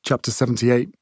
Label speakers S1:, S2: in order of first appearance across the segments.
S1: Chapter 78.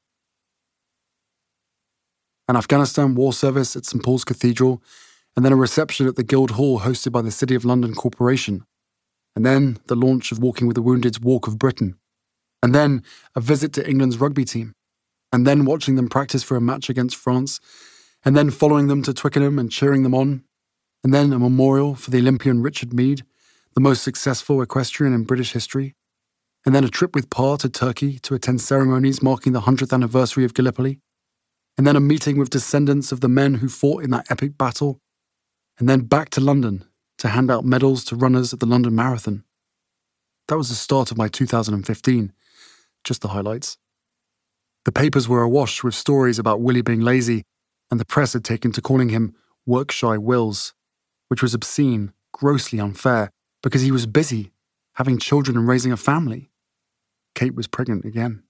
S1: An Afghanistan war service at St Paul's Cathedral, and then a reception at the Guildhall hosted by the City of London Corporation, and then the launch of Walking with the Wounded's Walk of Britain, and then a visit to England's rugby team, and then watching them practice for a match against France, and then following them to Twickenham and cheering them on, and then a memorial for the Olympian Richard Meade, the most successful equestrian in British history, and then a trip with Pa to Turkey to attend ceremonies marking the 100th anniversary of Gallipoli, and then a meeting with descendants of the men who fought in that epic battle, and then back to London to hand out medals to runners at the London Marathon. That was the start of my 2015, just the highlights. The papers were awash with stories about Willie being lazy, and the press had taken to calling him work-shy Wills, which was obscene, grossly unfair, because he was busy, having children and raising a family. Kate was pregnant again.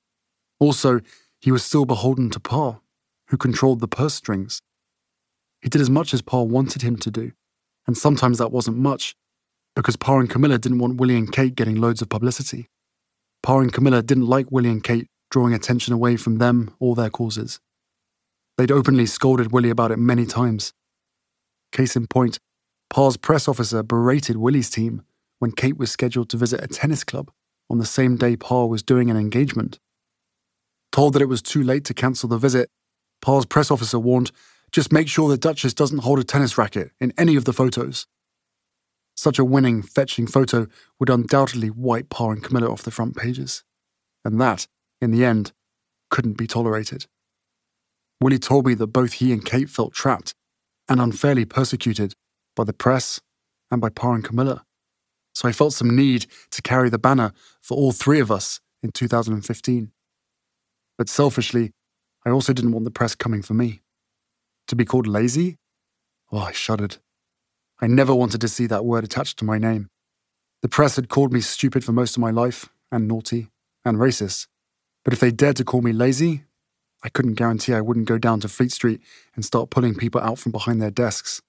S1: Also, he was still beholden to Pa, who controlled the purse strings. He did as much as Pa wanted him to do, and sometimes that wasn't much, because Pa and Camilla didn't want Willie and Kate getting loads of publicity. Pa and Camilla didn't like Willie and Kate drawing attention away from them or their causes. They'd openly scolded Willie about it many times. Case in point, Pa's press officer berated Willie's team when Kate was scheduled to visit a tennis club on the same day Pa was doing an engagement. Told that it was too late to cancel the visit, Pa's press officer warned, "Just make sure the Duchess doesn't hold a tennis racket in any of the photos." Such a winning, fetching photo would undoubtedly wipe Pa and Camilla off the front pages. And that, in the end, couldn't be tolerated. Willie told me that both he and Kate felt trapped and unfairly persecuted by the press and by Pa and Camilla. So I felt some need to carry the banner for all three of us in 2015. But selfishly, I also didn't want the press coming for me. To be called lazy? Oh, I shuddered. I never wanted to see that word attached to my name. The press had called me stupid for most of my life, and naughty, and racist. But if they dared to call me lazy, I couldn't guarantee I wouldn't go down to Fleet Street and start pulling people out from behind their desks.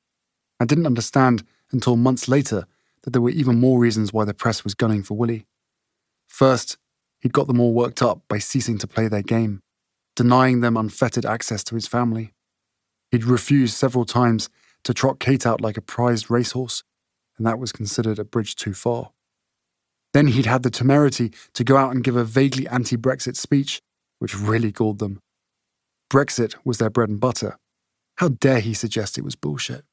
S1: I didn't understand until months later that there were even more reasons why the press was gunning for Willie. First, he'd got them all worked up by ceasing to play their game, denying them unfettered access to his family. He'd refused several times to trot Kate out like a prized racehorse, and that was considered a bridge too far. Then he'd had the temerity to go out and give a vaguely anti-Brexit speech, which really galled them. Brexit was their bread and butter. How dare he suggest it was bullshit?